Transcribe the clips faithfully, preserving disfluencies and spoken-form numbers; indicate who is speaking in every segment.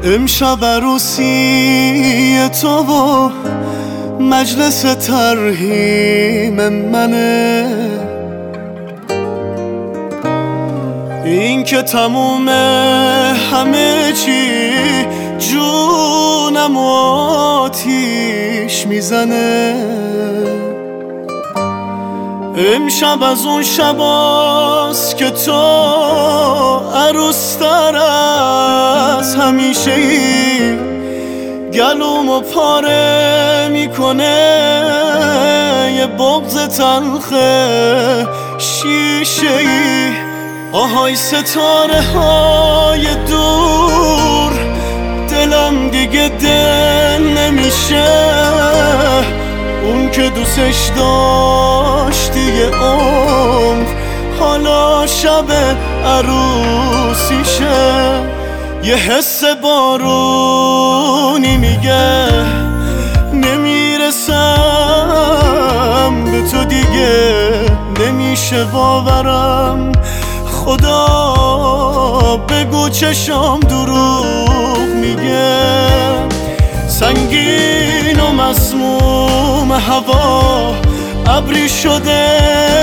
Speaker 1: امشب عروسی تو و مجلس ترحیم منه، این که تمومه همه چی جونم و آتیش میزنه. امشب از اون شباست که تو عروستر از همیشه ای، گلومو پاره میکنه یه بغض تلخ شیشه ای. آهای ستاره های دور، دلم دیگه دل نمیشه، اون که دوستش داشتی یه عمر حالا شب عروسیشه. یه حس بارونی میگه نمیرسم به تو دیگه، نمیشه باورم، خدا بگو چشام دروغ میگه. سنگین و مسموم هوا، ابری شده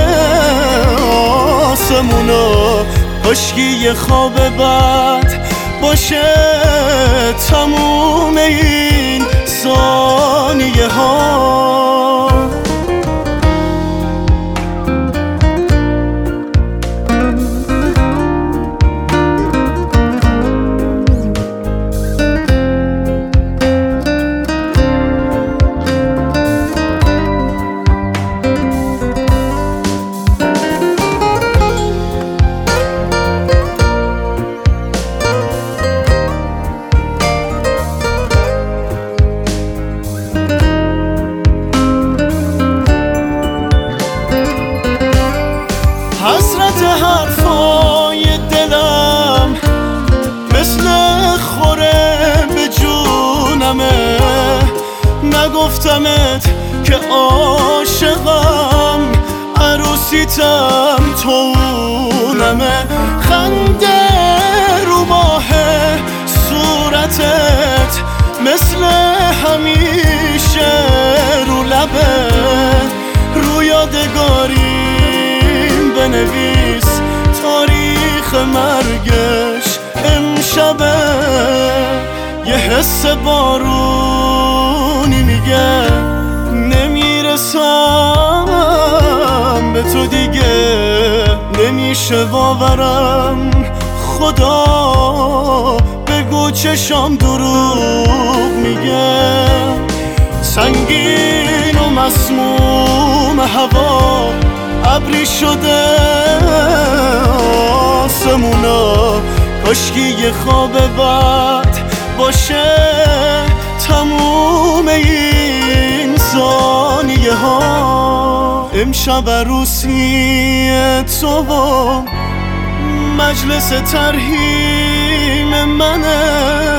Speaker 1: آسمونو، کاشکی یه خواب بد باشه تموم این ثانیه ها. حسرت حرفای دلم مثل خوره به جونمه، نگفتمت که عاشقم، عروسیتم تونمه. خنده رو ماه صورتت مثل همیشه رو لبت، رو یادگاری بنویس تاریخ مرگش امشبه. یه حس بارونی میگه نمیرسم به تو دیگه، نمیشه باورم، خدا بگو چشام دروغ میگه. سنگین و مسموم هوا، ابری شده آسمونا، کاشکی یه خواب بد باشه تموم این ثانیه ها. امشب عروسی تو و مجلس ترحیم منه،